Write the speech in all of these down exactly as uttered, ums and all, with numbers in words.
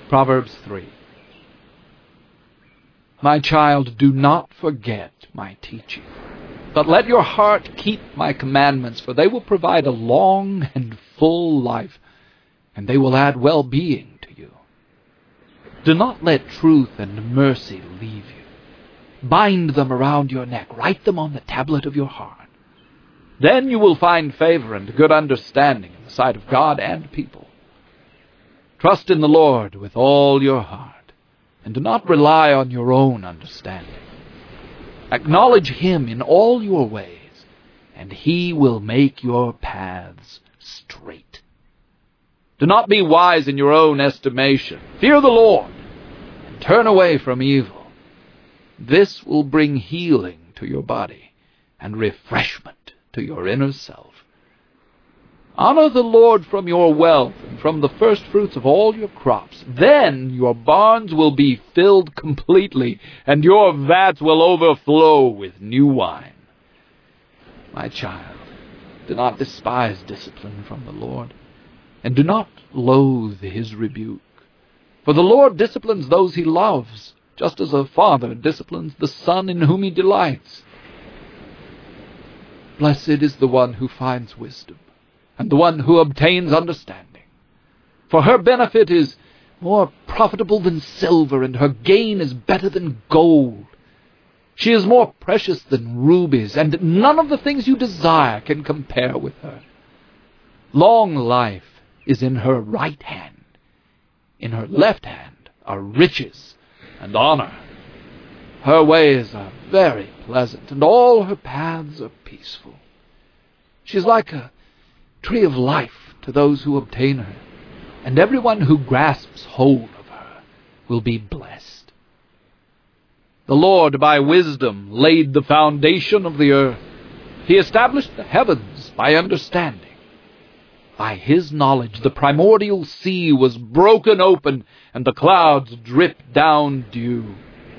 Proverbs three. My child, do not forget my teaching, but let your heart keep my commandments, for they will provide a long and full life, and they will add well-being to you. Do not let truth and mercy leave you. Bind them around your neck. Write them on the tablet of your heart. Then you will find favor and good understanding in the sight of God and people. Trust in the Lord with all your heart, and do not rely on your own understanding. Acknowledge Him in all your ways, and He will make your paths straight. Do not be wise in your own estimation. Fear the Lord, and turn away from evil. This will bring healing to your body, and refreshment to your inner self. Honor the Lord from your wealth and from the first fruits of all your crops. Then your barns will be filled completely, and your vats will overflow with new wine. My child, do not despise discipline from the Lord, and do not loathe His rebuke. For the Lord disciplines those He loves, just as a father disciplines the son in whom he delights. Blessed is the one who finds wisdom, and the one who obtains understanding. For her benefit is more profitable than silver, and her gain is better than gold. She is more precious than rubies, and none of the things you desire can compare with her. Long life is in her right hand. In her left hand are riches and honor. Her ways are very pleasant, and all her paths are peaceful. She is like a tree of life to those who obtain her, and everyone who grasps hold of her will be blessed. The Lord by wisdom laid the foundation of the earth. He established the heavens by understanding. By His knowledge the primordial sea was broken open, and the clouds dripped down dew.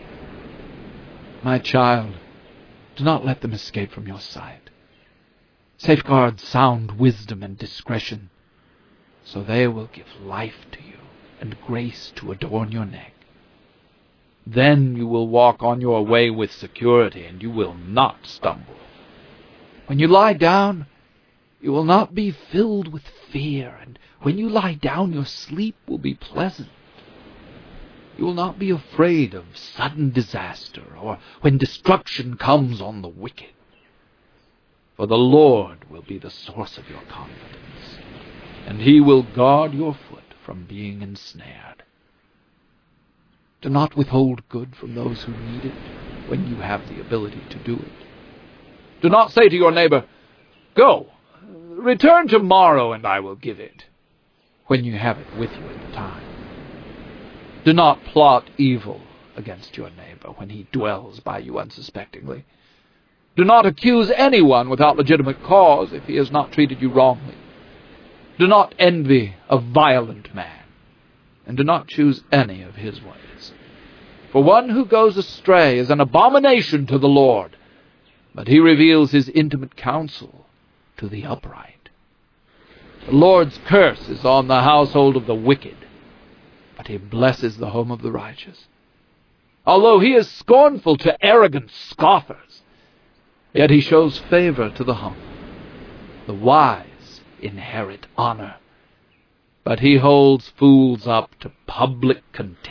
My child, do not let them escape from your sight. Safeguard sound wisdom and discretion, so they will give life to you and grace to adorn your neck. Then you will walk on your way with security, and you will not stumble. When you lie down, you will not be filled with fear, and when you lie down, your sleep will be pleasant. You will not be afraid of sudden disaster, or when destruction comes on the wicked. For the Lord will be the source of your confidence, and He will guard your foot from being ensnared. Do not withhold good from those who need it when you have the ability to do it. Do not say to your neighbor, "Go, return tomorrow and I will give it," when you have it with you at the time. Do not plot evil against your neighbor when he dwells by you unsuspectingly. Do not accuse anyone without legitimate cause if he has not treated you wrongly. Do not envy a violent man, and do not choose any of his ways. For one who goes astray is an abomination to the Lord, but He reveals His intimate counsel to the upright. The Lord's curse is on the household of the wicked, but He blesses the home of the righteous. Although He is scornful to arrogant scoffers, yet He shows favor to the humble. The wise inherit honor, but He holds fools up to public contempt.